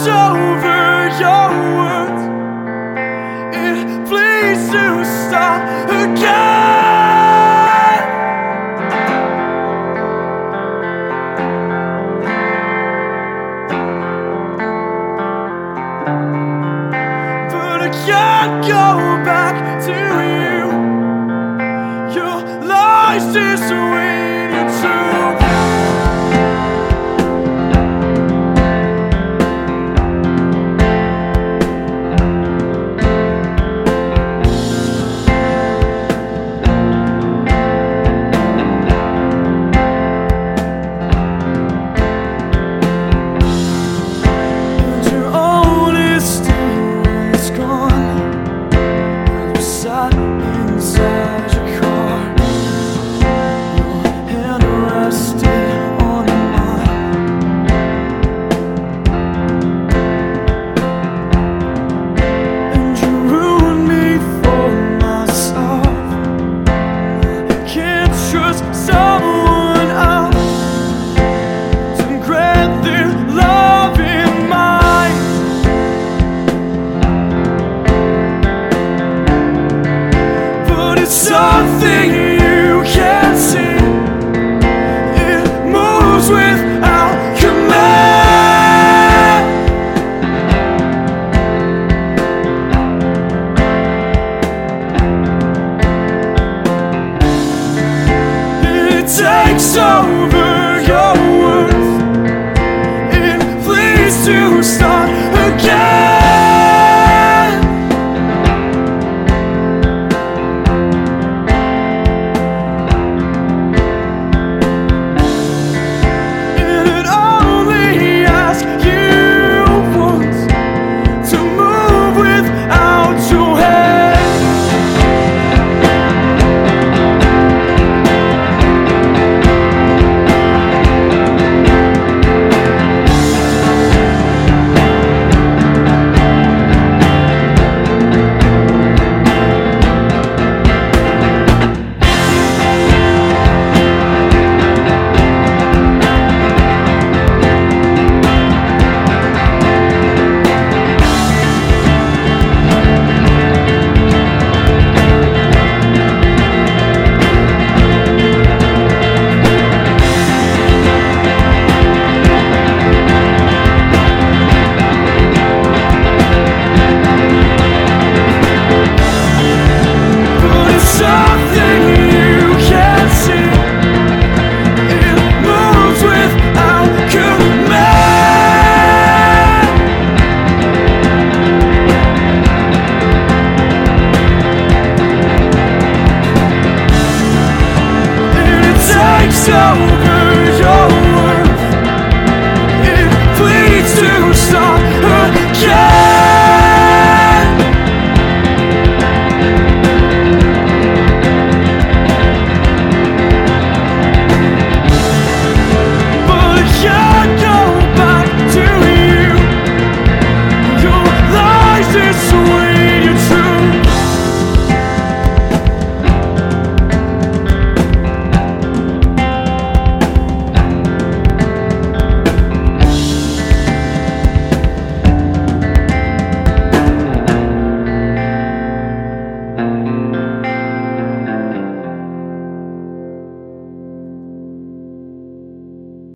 over your words. It pleads to start again. But I can't go back to you. Your lies dissuade you too. Inside your car, your hand rested on mine, and you ruined me for myself. I can't trust someone else to grant their love in mine. It's something you can't see. It moves without command. It takes over your words. It pleads to start